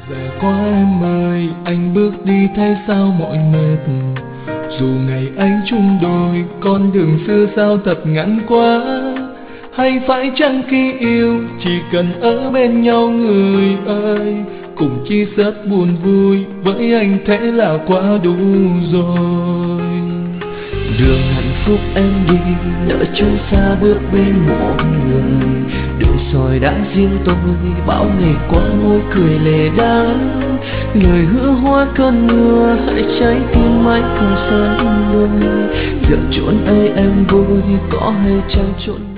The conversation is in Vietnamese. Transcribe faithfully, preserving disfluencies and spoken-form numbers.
Về qua em ơi, anh bước đi thấy sao mỏi mệt. Dù ngày ấy chung đôi, con đường xưa sao thật ngắn quá. Hay phải chăng khi yêu, chỉ cần ở bên nhau người ơi, cùng chia sẻ buồn vui, với anh thế là quá đủ rồi. Đường hạnh phúc em đi, lỡ trôi xa bước bên một người. Đường soi đã riêng tôi, bao ngày qua môi cười lệ đắng. Lời hứa hoa cơn mưa, hãy trái tim mãi cùng sáng đôi. Giờ chốn ấy em vui, có hay chăng chốn